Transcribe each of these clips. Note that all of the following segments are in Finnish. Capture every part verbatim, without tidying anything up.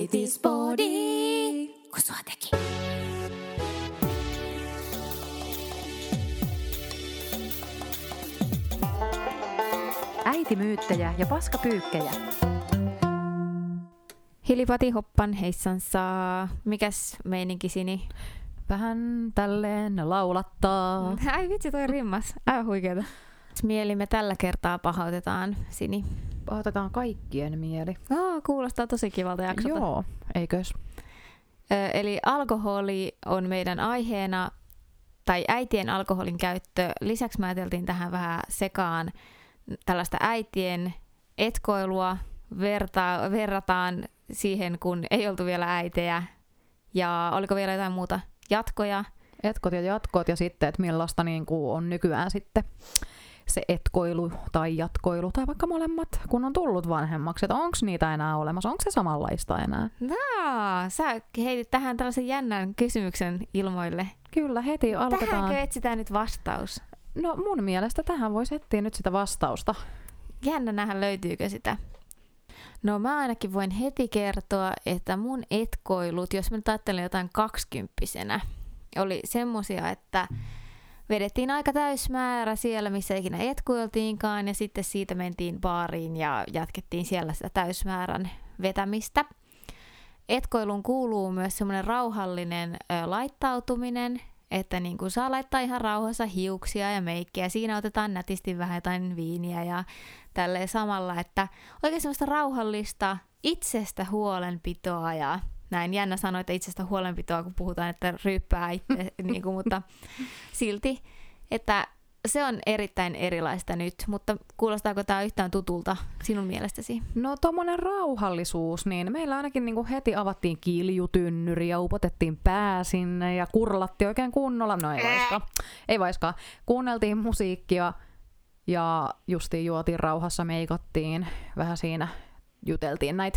Äitispodi, kun sua teki. Äitimyyttejä ja paskapyykkejä. Hilipati hoppan heissansaa. Mikäs meininki-sini? Vähän tälleen laulattaa. Ai vitsi, toi rimmas. Aivan huikeeta. Mielimme tällä kertaa pahoitetaan, Sini. Pahoitetaan kaikkien mieli. Oh, kuulostaa tosi kivalta jaksolta. Joo, eikös? Ö, eli alkoholi on meidän aiheena, tai äitien alkoholin käyttö. Lisäksi me ajateltiin tähän vähän sekaan tällaista äitien etkoilua. Verta, verrataan siihen, kun ei oltu vielä äitejä. Ja oliko vielä jotain muuta? Jatkoja? Etkot ja jatkot ja sitten, että millaista niin kuin on nykyään sitten se etkoilu tai jatkoilu tai vaikka molemmat, kun on tullut vanhemmaksi. Että onko niitä enää olemassa? Onko se samanlaista enää? No, sä heitit tähän tällaisen jännän kysymyksen ilmoille. Kyllä, heti aloitetaan. Tähänkö etsitään nyt vastaus? No mun mielestä tähän voisi etsiä nyt sitä vastausta. Jännä nähdä, löytyykö sitä. No mä ainakin voin heti kertoa, että mun etkoilut, jos mä nyt ajattelen jotain kaksikymppisenä, oli semmosia, että vedettiin aika täysmäärä siellä, missä ikinä etkoiltiinkaan, ja sitten siitä mentiin baariin ja jatkettiin siellä sitä täysmäärän vetämistä. Etkoiluun kuuluu myös semmoinen rauhallinen ö, laittautuminen, että niin kun saa laittaa ihan rauhassa hiuksia ja meikkiä. Siinä otetaan nätisti vähän jotain viiniä ja tälleen samalla, että oikein semmoista rauhallista itsestä huolenpitoa ja näin. Jännä sanoa, että itsestä huolenpitoa, kun puhutaan, että ryyppää itse, niin kuin, mutta silti, että se on erittäin erilaista nyt, mutta kuulostaako tämä yhtään tutulta sinun mielestäsi? No tommonen rauhallisuus, niin meillä ainakin niin kuin heti avattiin kiljutynnyri ja upotettiin pää sinne ja kurlattiin oikein kunnolla. No ei vaiskaan, ei vaiskaan. Kuunneltiin musiikkia ja justiin juotiin rauhassa, meikattiin, vähän siinä juteltiin näitä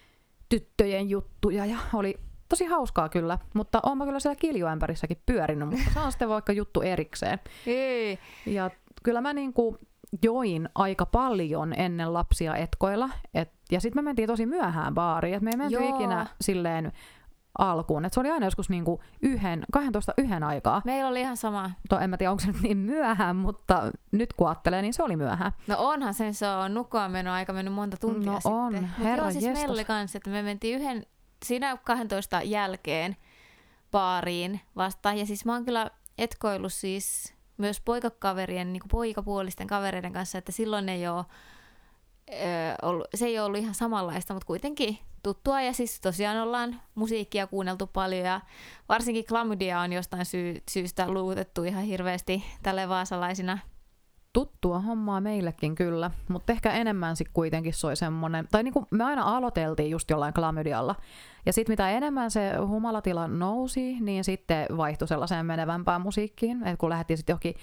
tyttöjen juttuja ja oli tosi hauskaa kyllä, mutta oon mä kyllä siellä kiljuämpärissäkin pyörinyt, mutta se on sitten vaikka juttu erikseen. Ei. Ja kyllä mä niinku join aika paljon ennen lapsia etkoilla, et, ja sitten me mentiin tosi myöhään baariin, että me ei menty Joo. ikinä silleen alkuun, että se oli aina joskus niinku yhden, kahdentoista yhden aikaa. Meillä oli ihan sama. To, en mä tiedä, onko se nyt niin myöhään, mutta nyt kun ajattelee, niin se oli myöhään. No onhan sen, se on nukkumaan meno aika mennyt monta tuntia No sitten. on, Mut herra joo, siis jestas. meillä oli kans, että me mentiin yhden, siinä kahdentoista jälkeen baariin vastaan. Ja siis mä oon kyllä etkoillut siis myös poikakaverien, niin kuin poikapuolisten kavereiden kanssa, että silloin ei ole, ö, ollut, se ei ole ollut ihan samanlaista, mutta kuitenkin tuttua. Ja siis tosiaan ollaan musiikkia kuunneltu paljon ja varsinkin klamydia on jostain syy, syystä luutettu ihan hirveästi tälle vaasalaisina. Tuttua hommaa meillekin kyllä, mutta ehkä enemmän sitten kuitenkin soi semmonen, tai niinku me aina aloiteltiin just jollain klamydialla. Ja sitten mitä enemmän se humalatila nousi, niin sitten vaihtui sellaiseen menevämpään musiikkiin, että kun lähdettiin sitten johonkin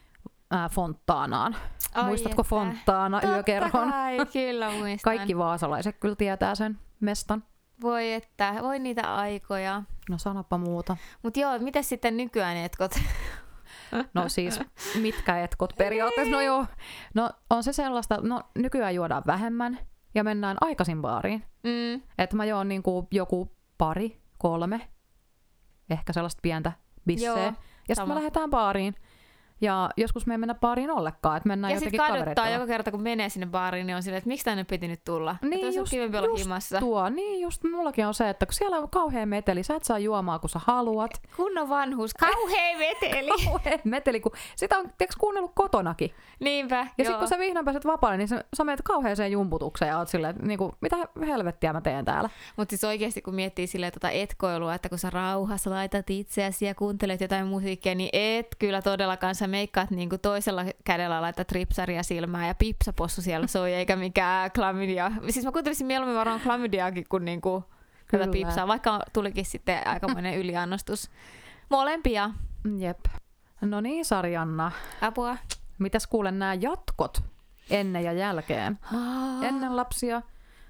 ää, Fontaanaan. Ai Muistatko että. Fontaana yökerhon? Totta kai, kyllä muistan. Kaikki vaasalaiset kyllä tietää sen mestan. Voi että, voi niitä aikoja. No sanoppa muuta. Mut joo, miten sitten nykyään etkot? No siis, mitkä etkot periaatteessa? No joo, no on se sellaista, no nykyään juodaan vähemmän ja mennään aikaisin baariin. Mm. Että mä joon niinku joku pari, kolme, ehkä sellaista pientä bisseä. Joo, ja sitten sama. me lähdetään baariin. Ja joskus me ei mennä baariin ollenkaan, että mennään Ja sitten jotenkin kaduttaa kavereiden joka kerta, kun menee sinne baariin, niin on silleen, että miksi tänne piti nyt tulla? Niin että olisi just, kivempi olla just himassa. tuo, niin just mullakin on se, että kun siellä on kauhean meteli, sä et saa juomaa kun sä haluat. Kunnon vanhuus, kauhea veteli. Kauhean meteli, kun sitä on tiiäks, kuunnellut kotonakin. Niinpä, Ja joo. sitten kun sä vihdoin pääset vapaalle, niin sä, sä menet kauheeseen jumputukseen ja oot silleen, että niinku, mitä helvettiä mä teen täällä. Mutta siis oikeasti kun miettii silleen tota etkoilua, että kun sä rauhassa laitat itseäsi ja kuuntelet jotain musiikkia, niin et kyllä todellakaan sä meikkaat niinku toisella kädellä laitat ripsaria silmään ja pipsapossu siellä soi, eikä mikään klamydia. Siis mä kuuntelisin mieluummin varmaan klamydiaakin kuin niinku tätä Kyllä. pipsaa, vaikka tulikin sitten aikamoinen yliannostus. Molempia. Jep. No niin, Sarjanna. Apua. Mitäs kuulen nämä jatkot ennen ja jälkeen? Ennen lapsia.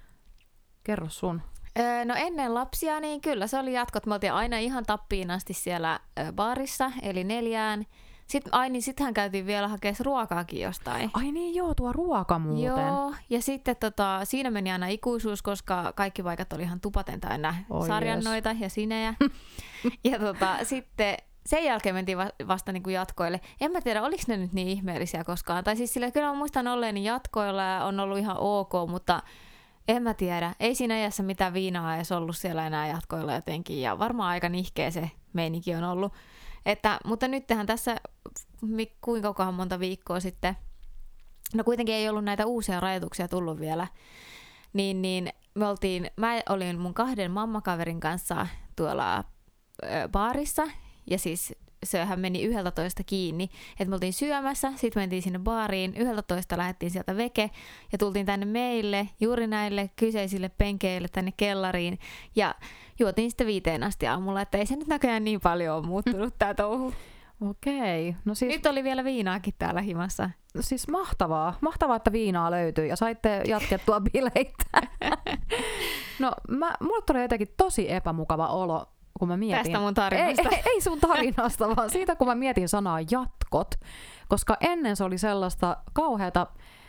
Kerro sun. Öö, no ennen lapsia, niin kyllä se oli jatkot. Me oltiin aina ihan tappiin asti siellä ö, baarissa, eli neljään. Sitten, ai niin, sittenhän käytiin vielä hakemaan ruokaakin jostain. Ai niin, joo, tuo ruoka muuten. Joo, ja sitten tota, siinä meni aina ikuisuus, koska kaikki paikat oli ihan tupaten täynnä oh, sarjannoita yes. ja sinejä. ja tota, sitten sen jälkeen mentiin vasta niin kuin jatkoille. En mä tiedä, oliko ne nyt niin ihmeellisiä koskaan. Tai siis sillä, kyllä mä muistan olleeni jatkoilla ja on ollut ihan ok, mutta en mä tiedä. Ei siinä iässä mitään viinaa edes ollut siellä enää jatkoilla jotenkin. Ja varmaan aika nihkeä se meininki on ollut. Että, mutta nythän tässä, kuinka kohan monta viikkoa sitten, no kuitenkin ei ollut näitä uusia rajoituksia tullut vielä, niin, niin me oltiin, mä olin mun kahden mammakaverin kanssa tuolla ö, baarissa, ja siis sehän meni yhdeltätoista kiinni, että me oltiin syömässä, sitten mentiin sinne baariin, yhdeltätoista lähdettiin sieltä veke, ja tultiin tänne meille, juuri näille kyseisille penkeille tänne kellariin, ja juotiin sitten viiteen asti aamulla, että ei se nyt näköjään niin paljon ole muuttunut tää touhu. Okei. No siis, Nyt oli vielä viinaakin täällä himassa. siis mahtavaa. Mahtavaa, että viinaa löytyy ja saitte jatkettua bileitä. No, mä, mulle tuli jotenkin tosi epämukava olo, kun mä mietin. Tästä mun tarinasta. Ei, ei, ei sun tarinasta, vaan siitä, kun mä mietin sanaa jatkot. Koska ennen se oli sellaista kauheata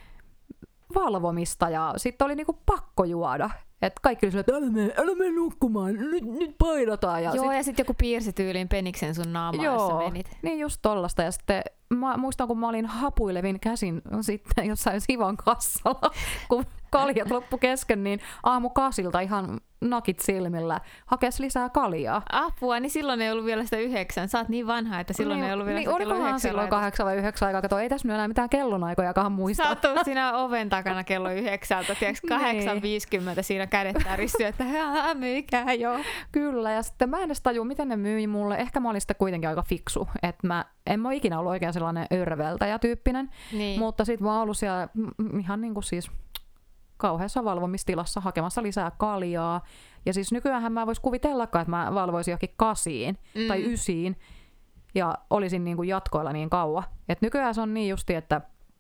valvomista ja sitten oli niinku pakko juoda. Että kaikki oli silleen, että älä mene, älä mene nukkumaan, nyt, nyt painataan. Ja Joo, sit, ja sitten joku piirsi tyyliin peniksen sun naamaan, joo, jos sä menit. niin just tollasta. Ja sitten mä muistan, kun mä olin hapuilevin käsin sitten jossain Sivan kassalla, kun kaljat loppu kesken, niin aamu kasilta ihan nakit silmillä hakes lisää kaljaa. Apua, niin silloin ei ollut vielä sitä yhdeksän. Sä oot niin vanha, että silloin niin, ei ollut vielä niin, sitä kello olikohan yhdeksän. silloin kahdeksan vai yhdeksän aikaa? Kato, ei tässä nyt enää mitään kellonaikojakaan muista. Sä oot tullut siinä oven takana kello yhdeksältä, tiiäks, kahdeksan viisikymmentä siinä kädet täristyy, että haa, myykää jo. Kyllä, ja sitten mä en edes tajua, miten ne myi mulle. Ehkä mä olin sitten kuitenkin aika fiksu, että mä en mä ole ikinä ollut oikein sellainen örveltäjä-tyyppinen, Niin. mutta sit mä oon ollut siellä mm, ihan niin kuin siis kauheassa valvomistilassa hakemassa lisää kaljaa. Ja siis nykyäänhän mä vois kuvitellakaan, että mä valvoisin johonkin kasiin Mm. tai ysiin ja olisin niin kuin jatkoilla niin kauan. Et nykyään se on niin justi, että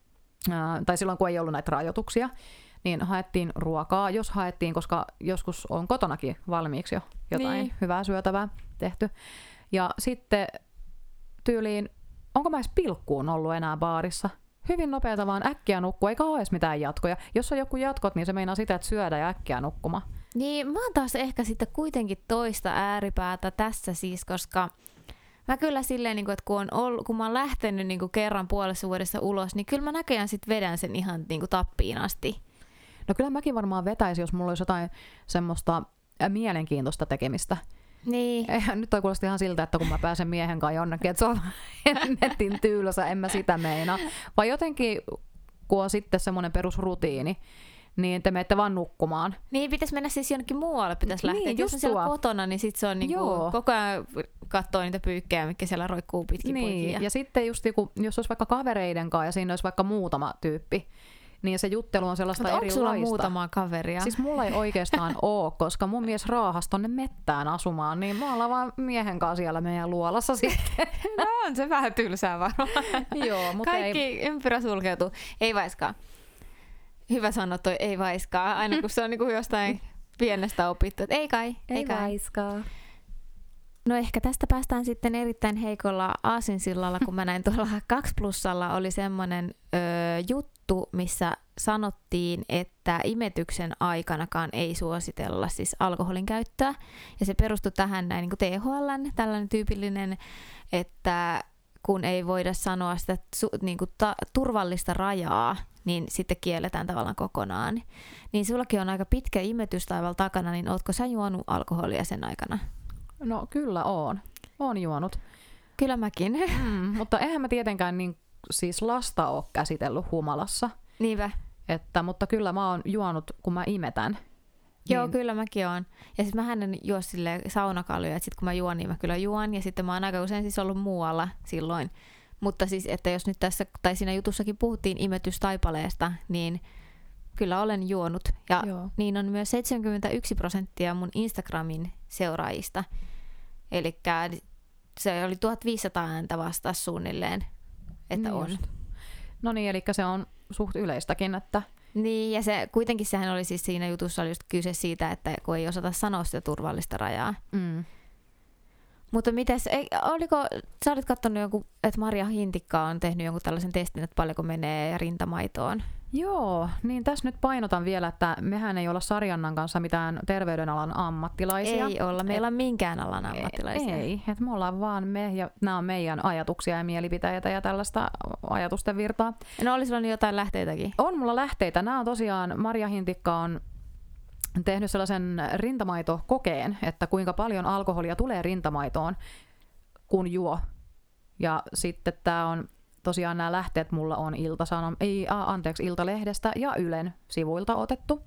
ää, tai silloin kun ei ollut näitä rajoituksia, niin haettiin ruokaa, jos haettiin, koska joskus on kotonakin valmiiksi jo jotain Niin. hyvää syötävää tehty. Ja sitten tyyliin, onko mä edes pilkkuun ollut enää baarissa? Hyvin nopeata vaan äkkiä nukkua, eikä ole edes mitään jatkoja. Jos on joku jatkot, niin se meinaa sitä, että syödä ja äkkiä nukkumaan. Niin, mä oon taas ehkä sitten kuitenkin toista ääripäätä tässä siis, koska mä kyllä silleen, niin kuin, että kun, on ollut, kun mä oon lähtenyt niin kuin kerran puolessa vuodessa ulos, niin kyllä mä näköjään sit vedän sen ihan niin kuin tappiin asti. No kyllä mäkin varmaan vetäisin, jos mulla olisi jotain semmoista äh, mielenkiintoista tekemistä. Niin. Eihän nyt toi kuulosti ihan siltä, että kun mä pääsen miehen kanssa jonnekin, että se on netin tyylössä, en mä sitä meina. Vai jotenkin, kun on sitten semmoinen perusrutiini, niin te menette vaan nukkumaan. Niin, pitäisi mennä siis jonnekin muualle, pitäisi lähteä. Niin, Jos just on siellä tuo. kotona, niin sit se on niinku, koko ajan katsoo niitä pyykkejä, mitkä siellä roikkuu pitkin Niin, poikia. ja sitten just joku, jos olisi vaikka kavereiden kanssa ja siinä olisi vaikka muutama tyyppi, niin se juttelu on sellaista Mutta onko erilaista. sulla muutamaa kaveria? Siis mulla ei oikeastaan oo, koska mun mies raahasi tonne mettään asumaan, niin mä ollaan vaan miehen kanssa siellä meidän luolassa sitten. No on se vähän tylsää varmaan. Joo, mutta Kaikki ei. ympyrä sulkeutuu. Ei vaiskaan. Hyvä sanoa toi ei vaiskaan, aina kun se on niinku jostain pienestä opittu. Ei kai, ei, Ei kai. vaiskaa. No ehkä tästä päästään sitten erittäin heikolla aasinsillalla, kun mä näin tuolla kaksi plussalla oli semmoinen ö, juttu, missä sanottiin, että imetyksen aikanakaan ei suositella siis alkoholin käyttöä. Ja se perustui tähän näin niin kuin T H L:n, tällainen tyypillinen, että kun ei voida sanoa sitä su, niin kuin ta, turvallista rajaa, niin sitten kielletään tavallaan kokonaan. Niin sullakin on aika pitkä imetystaival takana, niin ootko sä juonut alkoholia sen aikana? No kyllä oon. Oon juonut. Kyllä mäkin. Mm, mutta eihän mä tietenkään niin, siis lasta oo käsitellyt humalassa. Niinpä. Että, mutta kyllä mä oon juonut, kun mä imetän. Joo, Niin- kyllä mäkin oon. Ja sitten mähän en juo silleen saunakaljoja, että sit kun mä juon, niin mä kyllä juon. Ja sitten mä oon aika usein siis ollut muualla silloin. Mutta siis, että jos nyt tässä, tai siinä jutussakin puhuttiin imetystaipaleesta, niin kyllä olen juonut. Ja Joo. niin on myös seitsemänkymmentäyksi prosenttia mun Instagramin seuraajista. Eli se oli tuhatviisisataa ääntä vastaan suunnilleen, että Niin on. just. No niin, eli se on suht yleistäkin, että Niin, ja se, kuitenkin sehän oli siis siinä jutussa oli just kyse siitä, että kun ei osata sanoa sitä turvallista rajaa. mm. Mutta mites, ei, oliko, sä olit katsonut joku, että Marja Hintikka on tehnyt jonkun tällaisen testin, että paljonko menee rintamaitoon? Joo, niin tässä nyt painotan vielä, että mehän ei olla Sarjannan kanssa mitään terveydenalan ammattilaisia. Ei olla, meillä on minkään alan ammattilaisia. Ei, että me ollaan vaan me ja nämä on meidän ajatuksia ja mielipiteitä ja tällaista ajatusten virtaa. No oli sulla jotain lähteitäkin? On mulla lähteitä. Nämä on tosiaan, Marja Hintikka on tehnyt sellaisen rintamaitokokeen, että kuinka paljon alkoholia tulee rintamaitoon, kun juo. Ja sitten tämä on tosiaan nämä lähteet mulla on Ilta-Sanom, ei, a, anteeksi, Iltalehdestä ja Ylen sivuilta otettu.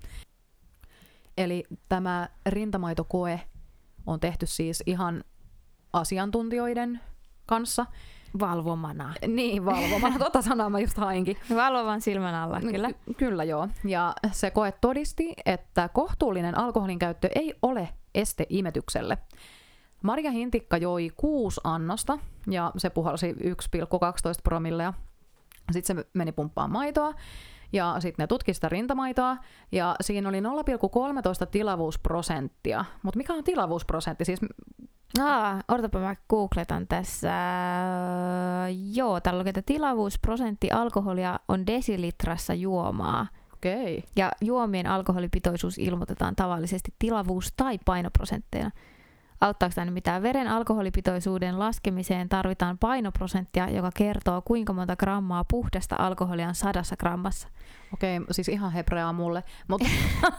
Eli tämä rintamaitokoe on tehty siis ihan asiantuntijoiden kanssa. Valvomana. Niin, valvomana. Tota sanaa mä just hainkin. Valvovan silmän alla, kyllä. Ky- kyllä joo. Ja se koe todisti, että kohtuullinen alkoholin käyttö ei ole este imetykselle. Marja Hintikka joi kuusi annosta ja se puhalsi yksi pilkku kaksitoista promillea. Sitten se meni pumppaan maitoa ja sitten ne tutki sitä rintamaitoa ja siinä oli nolla pilkku kolmetoista tilavuusprosenttia. Mutta mikä on tilavuusprosentti? Siis... Aa, odotapa mä googletan tässä. Joo, täällä lukee, että tilavuusprosentti alkoholia on desilitrassa juomaa. Okei. Ja juomien alkoholipitoisuus ilmoitetaan tavallisesti tilavuus- tai painoprosentteina. Auttaako tämä mitään? Veren alkoholipitoisuuden laskemiseen tarvitaan painoprosenttia, joka kertoo kuinka monta grammaa puhdasta alkoholia on sadassa grammassa. Okei, siis ihan hebreaa mulle. Mutta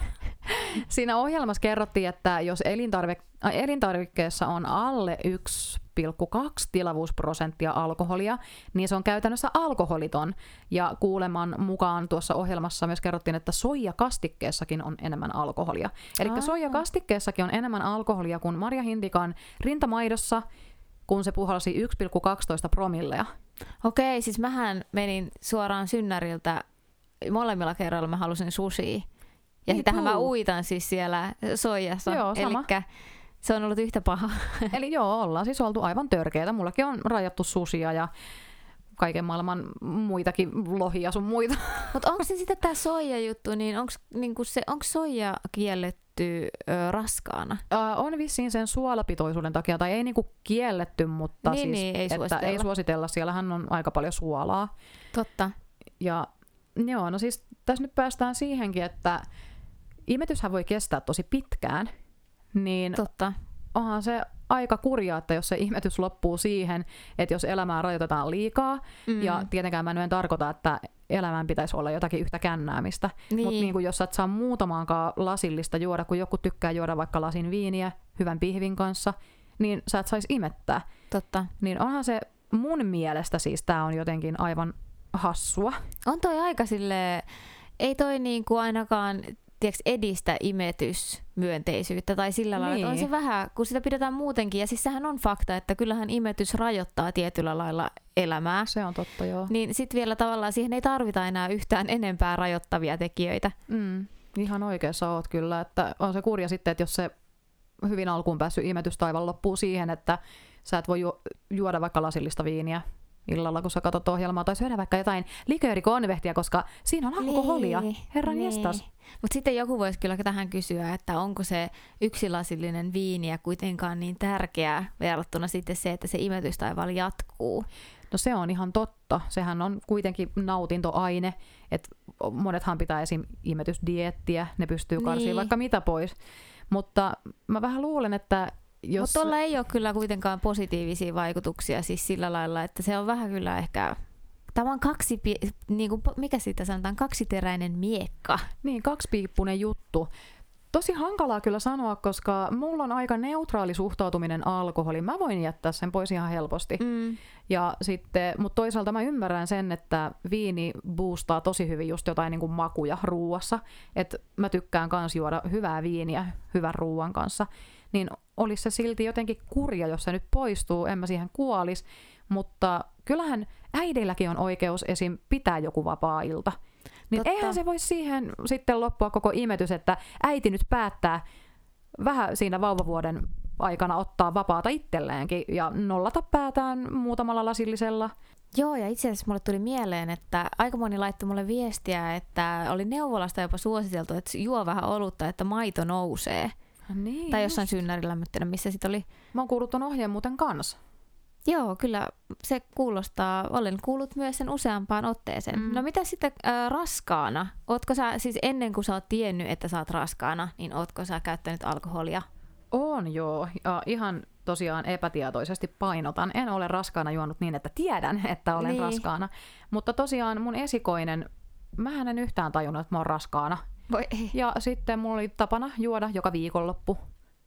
siinä ohjelmassa kerrottiin, että jos elintarvik- elintarvikkeessa on alle yksi pilkku kaksi tilavuusprosenttia alkoholia, niin se on käytännössä alkoholiton. Ja kuuleman mukaan tuossa ohjelmassa myös kerrottiin, että soijakastikkeessakin on enemmän alkoholia. Eli soijakastikkeessakin on enemmän alkoholia kuin Marja Hintikan rintamaidossa, kun se puhalsi yksi pilkku kaksitoista promillea. Okei, siis mähän menin suoraan synnäriltä. Molemmilla kerroilla mä halusin sushia. Ja niin sitähän mä uitan siis siellä soijassa. Joo, sama. Elikkä se on ollut yhtä paha. Eli joo, ollaan siis oltu aivan törkeitä. Mullakin on rajattu susia ja kaiken maailman muitakin lohia sun muita. Mutta onko se sitten tämä soija-juttu, niin onko niinku se, soija kielletty ö, raskaana? Äh, on vissiin sen suolapitoisuuden takia, tai ei niinku kielletty, mutta niin, siis, niin, ei että suositella. ei suositella. Siellähän on aika paljon suolaa. Totta. Ja joo, no siis tässä nyt päästään siihenkin, että imetyshän voi kestää tosi pitkään, niin Totta. onhan se aika kurjaa, että jos se imetys loppuu siihen, että jos elämää rajoitetaan liikaa, mm. ja tietenkään mä en tarkoita, että elämään pitäisi olla jotakin yhtä kännäämistä, niin. mutta niin jos sä et saa muutamaankaan lasillista juoda, kun joku tykkää juoda vaikka lasin viiniä hyvän pihvin kanssa, niin sä et saisi imettää. Totta. Niin onhan se mun mielestä siis tää on jotenkin aivan hassua. On toi aika silleen, ei toi niinku ainakaan tiiäks, edistä imetysmyönteisyyttä tai sillä lailla, niin. On se vähän, kun sitä pidetään muutenkin, ja siis sehän on fakta, että kyllähän imetys rajoittaa tietyllä lailla elämää. Se on totta, joo. Niin sit vielä tavallaan siihen ei tarvita enää yhtään enempää rajoittavia tekijöitä. Mm, ihan oikeassa oot kyllä, että on se kurja sitten, että jos se hyvin alkuun päässyt imetystaival loppuu siihen, että sä et voi ju- juoda vaikka lasillista viiniä illalla, kun sä katsot ohjelmaa, tai syödä vaikka jotain liköörikonvehtia, koska siinä on alkoholia. Niin, Herran niin. jestas. Mutta sitten joku voisi kyllä tähän kysyä, että onko se yksilasillinen viiniä kuitenkaan niin tärkeää verrattuna sitten se, että se imetystaival jatkuu. No se on ihan totta. Sehän on kuitenkin nautintoaine, että monethan pitää esim. Imetysdieettiä, ne pystyy karsimaan niin. vaikka mitä pois. Mutta mä vähän luulen, että jos... Mutta tuolla ei ole kyllä kuitenkaan positiivisia vaikutuksia siis sillä lailla, että se on vähän kyllä ehkä... Tämä on kaksi, niin kuin, mikä siitä sanotaan, kaksiteräinen miekka. Niin, kaksipiippunen juttu. Tosi hankalaa kyllä sanoa, koska mulla on aika neutraali suhtautuminen alkoholiin. Mä voin jättää sen pois ihan helposti. Mm. Ja sitten, mutta toisaalta mä ymmärrän sen, että viini boostaa tosi hyvin just jotain niin kuin makuja ruuassa. Että mä tykkään kans juoda hyvää viiniä hyvän ruuan kanssa. Niin olisi se silti jotenkin kurja, jos se nyt poistuu, en mä siihen kuolis. Mutta kyllähän äidilläkin on oikeus esim. Pitää joku vapaa-ilta. Niin Totta. eihän se voi siihen sitten loppua koko imetys, että äiti nyt päättää vähän siinä vauvavuoden aikana ottaa vapaata itselleenkin ja nollata päätään muutamalla lasillisella. Joo, ja itse asiassa mulle tuli mieleen, että aika moni laittoi mulle viestiä, että oli neuvolasta jopa suositeltu, että juo vähän olutta, että maito nousee. Niin, tai jossain just. synnärilämmittelyä, missä sit oli. Mä oon kuullut ton ohjeen muuten kans. Joo, kyllä se kuulostaa, olen kuullut myös sen useampaan otteeseen. Mm. No mitä sitten äh, raskaana? Ootko sä, siis ennen kuin sä oot tiennyt, että sä oot raskaana, niin ootko sä käyttänyt alkoholia? On joo, ja ihan tosiaan epätietoisesti painotan. En ole raskaana juonut niin, että tiedän, että olen Niin. raskaana. Mutta tosiaan mun esikoinen, mähän en yhtään tajunnut, että mä oon raskaana. Voi ei. Ja sitten mulla oli tapana juoda joka viikonloppu.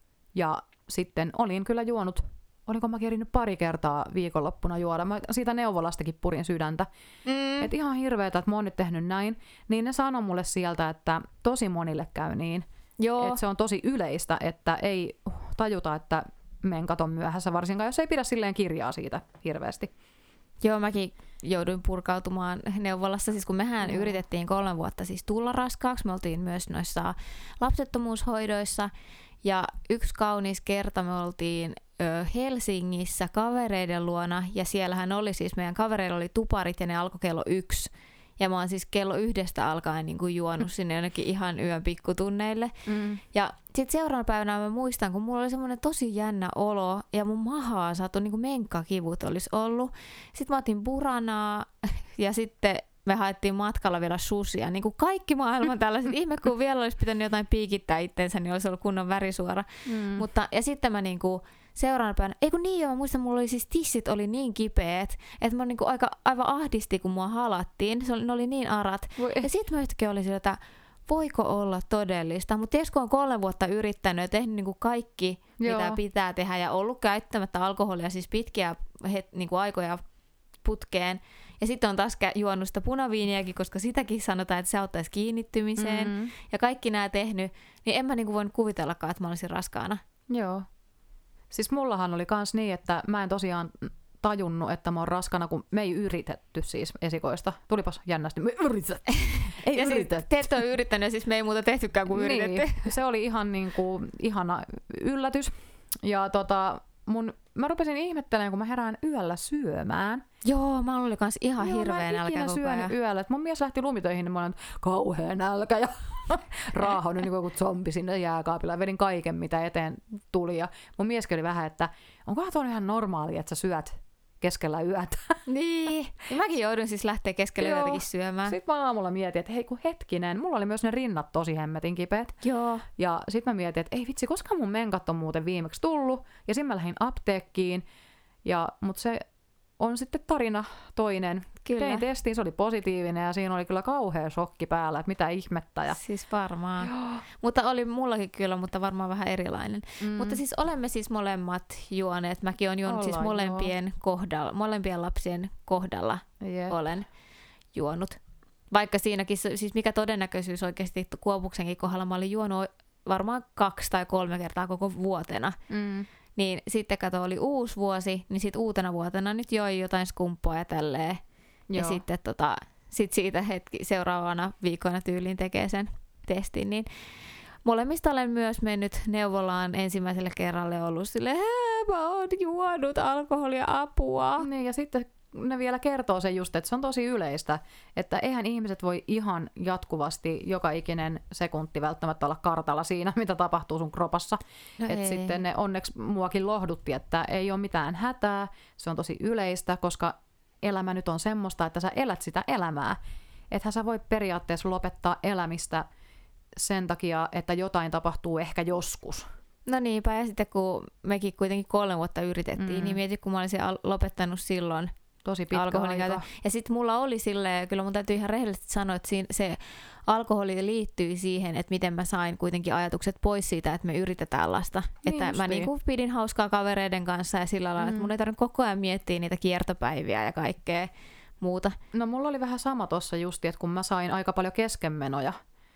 Ja sitten olin kyllä juonut, olinko mä kerinyt pari kertaa viikonloppuna juoda. Mä siitä neuvolastakin purin sydäntä. Mm. Et ihan hirveetä, että mä oon nyt tehnyt näin. Niin ne sanoi mulle sieltä, että tosi monille käy niin. Joo. Että se on tosi yleistä, että ei tajuta, että menkat on myöhässä, varsinkaan jos ei pidä silleen kirjaa siitä hirveästi. Joo, mäkin jouduin purkautumaan neuvolassa, siis kun mehän Joo. yritettiin kolme vuotta siis tulla raskaaksi, me oltiin myös noissa lapsettomuushoidoissa, ja yksi kaunis kerta me oltiin ö, Helsingissä kavereiden luona, ja siellähän oli siis, meidän kavereilla oli tuparit, ja ne alkoi kello yksi, ja mä oon siis kello yhdestä alkaen niin kuin juonut sinne jonnekin ihan yön pikkutunneille. Mm. Ja sitten seuraavana päivänä mä muistan, kun mulla oli semmoinen tosi jännä olo ja mun mahaa saatu niin kuin menkkakivut olisi ollut. Sitten mä otin buranaa ja sitten me haettiin matkalla vielä susia. Niin kuin kaikki maailman tällaiset. Ihme, kun vielä olisi pitänyt jotain piikittää itteensä, niin olisi ollut kunnon värisuora. Mm. Mutta, ja sitten mä niinku seuraavana päivänä, ei kun niin joo, mä muistan, mulla oli siis tissit oli niin kipeät, että mä niinku aika, aivan ahdisti, kun mua halattiin. Se oli, ne oli niin arat. Voi. Ja sitten mä yhtäkkiä olin sillä, että voiko olla todellista? Mutta ties kun on kolme vuotta yrittänyt ja tehnyt niinku kaikki, Joo. mitä pitää tehdä, ja ollut käyttämättä alkoholia siis pitkiä het, niinku aikoja putkeen, ja sitten on taas kä- juonut sitä punaviiniäkin, koska sitäkin sanotaan, että se auttaisi kiinnittymiseen, Mm-hmm. ja kaikki nämä tehnyt, niin en mä niinku voinut kuvitellakaan, että mä olisin raskaana. Joo. Siis mullahan oli kans niin, että mä en tosiaan tajunnut, että mä oon raskana, kun me ei yritetty siis esikoista. Tulipas jännästi. Me yritetty. Ei ja yritetty. siis te ette ole yrittänyt, ja siis me ei muuta tehtykään kuin yritetty. Niin, se oli ihan niinku, ihana yllätys. Ja tota, mun, mä rupesin ihmettelemään, kun mä herään yöllä syömään. Joo, mä olin kans ihan Joo, hirveä mä en nälkä ikinä koko syönyt ajan. yöllä. Et mun mies lähti lumitöihin, niin mä olin kauhea nälkä ja raahonnut niin kuin joku zombi sinne jääkaapilla. Ja vedin kaiken, mitä eteen tuli. Ja mun mieskin oli vähän, että onkohan tuo ihan normaali, että sä syöt keskellä yötä. Niin, ja mäkin joudun siis lähteä keskelle Joo. yötäkin syömään. Sitten mä aamulla mietin, että hei kun hetkinen, mulla oli myös ne rinnat tosi hemmetin kipeät. Joo. Ja sitten mä mietin, että ei vitsi, koska mun menkat on muuten viimeksi tullut. Ja sitten mä lähdin apteekkiin. Ja, mutta se on sitten tarina toinen. Kyllä. Tein testiin, se oli positiivinen ja siinä oli kyllä kauhea shokki päällä, että mitä ihmettä. Ja... Siis varmaan. Mutta oli mullakin kyllä, mutta varmaan vähän erilainen. Mm. Mutta siis olemme siis molemmat juoneet. Mäkin olen juonut Ollaan, siis molempien, kohdalla, molempien lapsien kohdalla Jep. olen juonut. Vaikka siinäkin, siis mikä todennäköisyys oikeasti Kuopuksenkin kohdalla, mä olin juonut varmaan kaksi tai kolme kertaa koko vuotena. Mm. Niin sitten kato, oli uusi vuosi, niin sitten uutena vuotena nyt joi jotain skumppaa ja tälleen. Ja Joo. sitten tota, sit siitä hetki seuraavana viikkoina tyyliin tekee sen testin. Niin molemmista olen myös mennyt neuvolaan ensimmäiselle kerralle ollut silleen, mä oon juonut alkoholia, apua. Niin, ja sitten ne vielä kertoo sen just, että se on tosi yleistä, että eihän ihmiset voi ihan jatkuvasti joka ikinen sekunti välttämättä olla kartalla siinä, mitä tapahtuu sun kropassa. No Et ei. sitten ne onneksi muakin lohdutti, että ei ole mitään hätää, se on tosi yleistä, koska elämä nyt on semmoista, että sä elät sitä elämää. Ethän sä voi periaatteessa lopettaa elämistä sen takia, että jotain tapahtuu ehkä joskus. No niinpä, ja sitten kun mekin kuitenkin kolme vuotta yritettiin, Mm. niin mieti, kun mä olisin al- lopettanut silloin Tosi pitkä alkoholin aika. käytön. Ja sitten mulla oli silleen, kyllä mun täytyy ihan rehellisesti sanoa, että siinä, se alkoholi liittyi siihen, että miten mä sain kuitenkin ajatukset pois siitä, että me yritetään lasta. Niin että mä justiin. niinku pidin hauskaa kavereiden kanssa ja sillä lailla, Mm. että mun ei tarvitse koko ajan miettiä niitä kiertopäiviä ja kaikkea muuta. No mulla oli vähän sama tossa justi, että kun mä sain aika paljon keskenmenoja,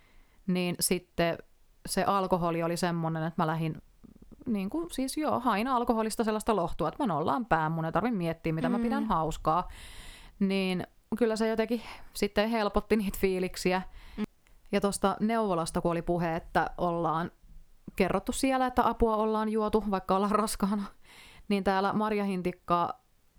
niin sitten se alkoholi oli semmoinen, että mä lähdin, niin kuin siis joo, hain alkoholista sellaista lohtua, että mä nollaan pään, mun ei tarvitse miettiä, mitä mä pidän Mm. hauskaa. Niin kyllä se jotenkin sitten helpotti niitä fiiliksiä. Mm. Ja tuosta neuvolasta, kun oli puhe, että ollaan kerrottu siellä, että apua ollaan juotu, vaikka ollaan raskaana, niin täällä Marja Hintikka,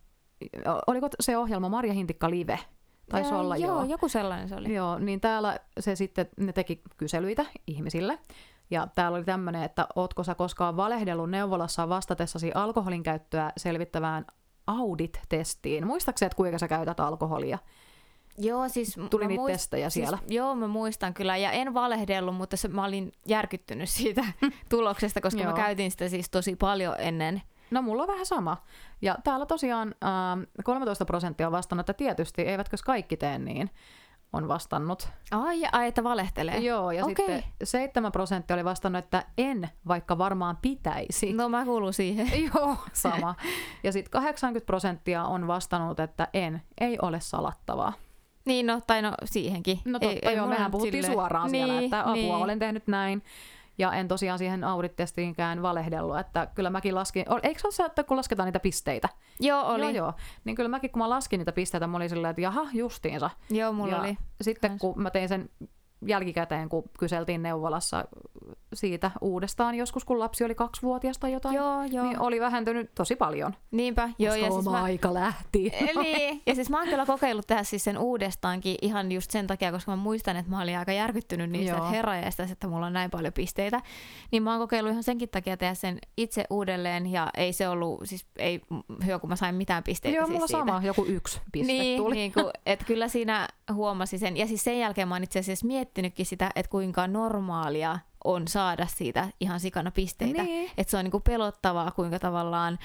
oliko se ohjelma Marja Hintikka Live? Taisi olla, joo. joo. joku sellainen se oli. Joo, niin täällä se sitten, ne teki kyselyitä ihmisille. Ja täällä oli tämmöinen, että ootko sä koskaan valehdellut neuvolassa vastatessasi alkoholin käyttöä selvittävään audit-testiin? Muistaakseni, että kuinka sä käytät alkoholia? Joo, siis Tuli niitä muist- testejä siellä. Siis, joo, mä muistan kyllä. Ja en valehdellut, mutta se, mä olin järkyttynyt siitä tuloksesta, koska mä käytin sitä siis tosi paljon ennen. No mulla on vähän sama. Ja täällä tosiaan äh, kolmetoista prosenttia on vastannut, että tietysti, eivätkö kaikki tee niin, on vastannut. Ai, ai että valehtelee. Joo, ja Okei. sitten seitsemän prosenttia oli vastannut, että en, vaikka varmaan pitäisi. No mä kuulun siihen. Joo, sama. Ja sitten kahdeksankymmentä prosenttia on vastannut, että en, ei ole salattavaa. Niin, no, tai no siihenkin. No totta, ei, ei joo, mehän puhuttiin silleen suoraan niin, siellä, että apua, niin. olen tehnyt näin. Ja en tosiaan siihen audit-testiinkään valehdellut, että kyllä mäkin laskin, eikö se ole se, että kun lasketaan niitä pisteitä? Joo, oli. Joo, joo. Niin kyllä mäkin, kun mä laskin niitä pisteitä, mä olin silleen, että jaha, justiinsa. Joo, mulla ja oli. sitten kans. kun mä tein sen jälkikäteen, kun kyseltiin neuvolassa siitä uudestaan, joskus kun lapsi oli kaksivuotias tai jotain, joo, joo. niin oli vähentynyt tosi paljon. Niinpä, joo. Ja siis oma mä... aika lähti. Eli, ja siis mä oon kyllä kokeillut tehdä siis sen uudestaankin ihan just sen takia, koska mä muistan, että mä olin aika järkyttynyt niistä, että herrajeista, että mulla on näin paljon pisteitä. Niin mä oon kokeillut ihan senkin takia tehdä sen itse uudelleen, ja ei se ollut, siis ei hyvä, kun mä sain mitään pisteitä. Joo, siis mulla siitä. sama, joku yksi piste niin, tuli. niin kuin, että kyllä siinä huomasi sen. Ja siis sen jälkeen mä oon itse asiassa miettinytkin sitä, että kuinka normaalia on saada siitä ihan sikana pisteitä. Niin. Että se on niinku pelottavaa, kuinka tavallaan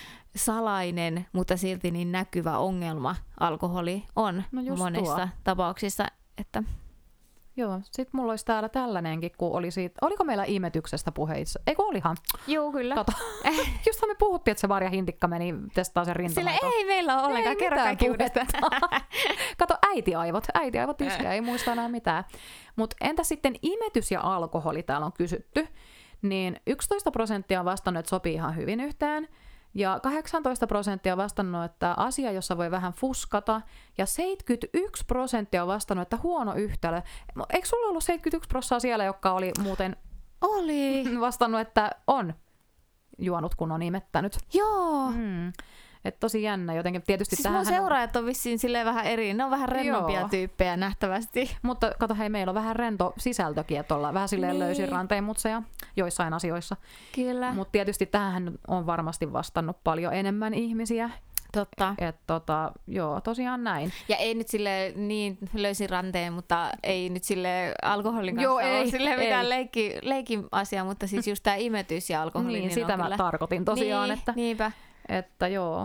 salainen, mutta silti niin näkyvä ongelma alkoholi on No just monessa tuo. tapauksissa. Että... Joo, sit mulla olisi täällä tällainenkin, kun oli siitä, oliko meillä imetyksestä puheissa? Eikö olihan? Joo, kyllä. Kato, justhan me puhuttiin, että se Marja Hintikka meni testaa sen rintamaiton. Sillä ei meillä ole ollenkaan, kerro kaikki uudestaan. Kato, äitiaivot, äitiaivot iskeä, ei muista enää mitään. Mutta entä sitten imetys ja alkoholi, täällä on kysytty, niin yksitoista prosenttia on vastannut, että sopii ihan hyvin yhteen. Ja kahdeksantoista prosenttia on vastannut, että asia, jossa voi vähän fuskata. Ja seitsemänkymmentäyksi prosenttia on vastannut, että huono yhtälö. Eikö sulla ollut seitsemänkymmentäyksi prosenttia siellä, joka oli muuten Oli. vastannut, että on juonut, kun on imettänyt? Joo. Hmm. Et tosi jännä jotenkin. Tietysti Siis tähän mun seuraajat on vissiin silleen vähän eri. Ne on vähän rennompia Joo. tyyppejä nähtävästi. Mutta kato, hei, meillä on vähän rento sisältökin, että ollaan vähän silleen Niin. löysin ranteen mutseja joissain asioissa. Kyllä. Mutta tietysti tähän on varmasti vastannut paljon enemmän ihmisiä. Totta. Et tota, joo, tosiaan näin. Ja ei nyt sille niin löysin ranteen, mutta ei nyt sille alkoholin kanssa Joo, ole ei, sille ei. mitään leikki, leikin asia, mutta siis just tämä imetys ja alkoholi. Niin, niin sitä on mä kyllä... tarkoitin tosiaan, niin, että, niinpä. että joo.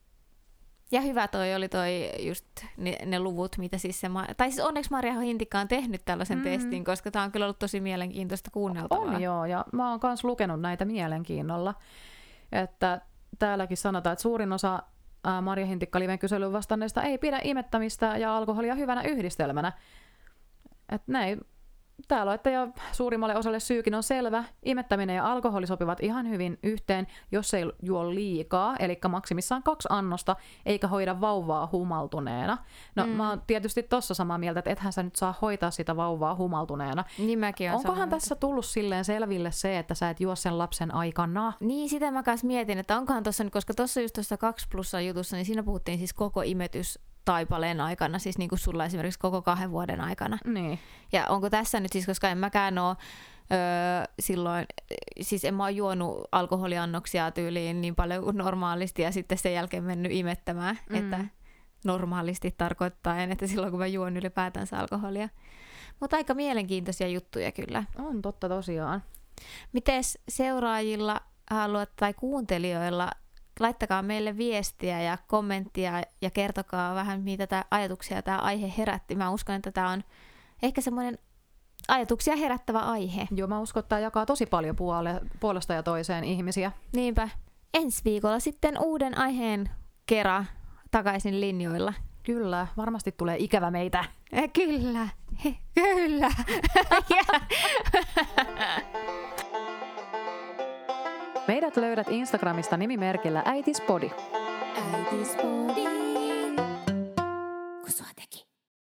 Ja hyvä toi oli toi just ne, ne luvut, mitä siis se... Ma- tai siis onneksi Marja Hintikka on tehnyt tällaisen mm. testin, koska tämä on kyllä ollut tosi mielenkiintoista kuunneltavaa. On joo, ja mä oon kans lukenut näitä mielenkiinnolla. Että täälläkin sanotaan, että suurin osa ää, Marja Hintikka-liven kyselyyn vastanneista ei pidä imettämistä ja alkoholia hyvänä yhdistelmänä. Että näin. Täällä on, että ja suurimmalle osalle syykin on selvä. Imettäminen ja alkoholi sopivat ihan hyvin yhteen, jos ei juo liikaa, eli maksimissaan kaksi annosta, eikä hoida vauvaa humaltuneena. No mm. mä oon tietysti tossa samaa mieltä, että ethän sä nyt saa hoitaa sitä vauvaa humaltuneena. Niin mäkin Onkohan tässä tullut silleen selville se, että sä et juo sen lapsen aikana? Niin, sitä mä kanssa mietin, että onkohan tuossa nyt, koska tuossa just tuossa kaksi plussan jutussa, niin siinä puhuttiin siis koko imetys taipaleen aikana, siis niin kuin sulla esimerkiksi koko kahden vuoden aikana. Niin. Ja onko tässä nyt siis, koska en mäkään ole öö, silloin, siis en mä ole juonut alkoholiannoksia tyyliin niin paljon kuin normaalisti ja sitten sen jälkeen mennyt imettämään, mm. että normaalisti tarkoittaen, että silloin kun mä juon ylipäätänsä alkoholia. Mutta aika mielenkiintoisia juttuja kyllä. On totta tosiaan. Mites seuraajilla haluat tai kuuntelijoilla, laittakaa meille viestiä ja kommenttia ja kertokaa vähän, mitä tää ajatuksia tämä aihe herätti. Mä uskon, että tämä on ehkä semmoinen ajatuksia herättävä aihe. Joo, mä uskon, että tämä jakaa tosi paljon puole- puolesta ja toiseen ihmisiä. Niinpä. Ensi viikolla sitten uuden aiheen kerran takaisin linjoilla. Kyllä, varmasti tulee ikävä meitä. Eh, kyllä, He, kyllä. Meidät löydät Instagramista nimimerkillä äitispodi. Äitispodi.